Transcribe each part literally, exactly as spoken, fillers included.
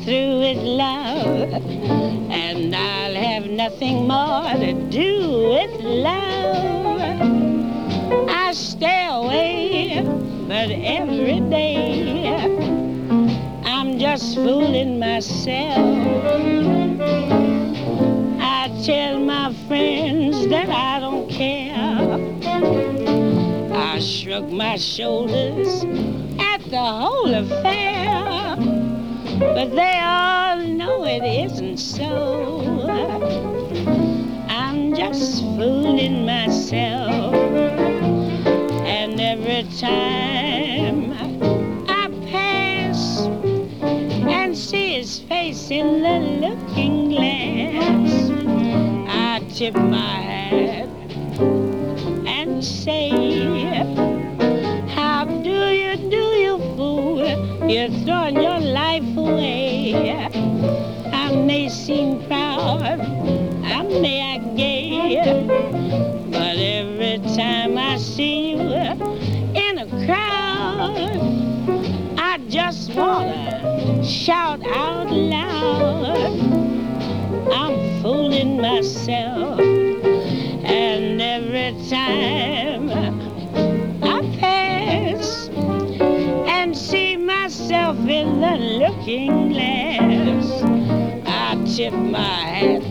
through with love, and I'll have nothing more to do with love. I stay away, but every day I'm just fooling myself. I tell my friends that I don't care. I shrug my shoulders at the whole affair, but they all know it isn't so. I'm just fooling myself, and every time I pass and see his face in the looking glass, I tip my hat and say, how do you do, you fool? You're throwing your life away. I may seem proud, I may act gay, but every time I see you in a crowd, I just wanna shout out loud. I'm fooling myself, and every time I pass and see myself in the looking glass, I tip my hat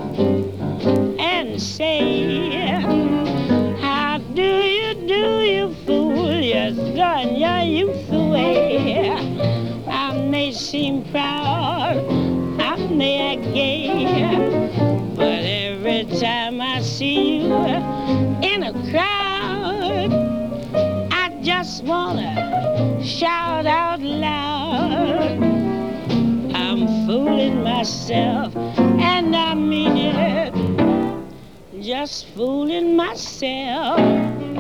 and say, how do you do, you fool? You're throwing your youth away. I may seem proud, I may act gay, but every time I see you in a crowd, I just wanna shout out loud. I'm fooling myself, and I mean it, just fooling myself.